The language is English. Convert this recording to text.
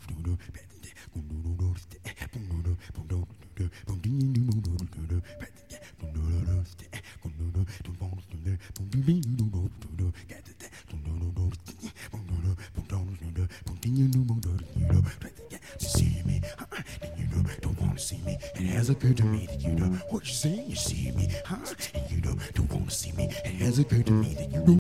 See me, and you don't want to see me. It has occurred to me that you know what you see me, and you don't want to see me. It has occurred to me that you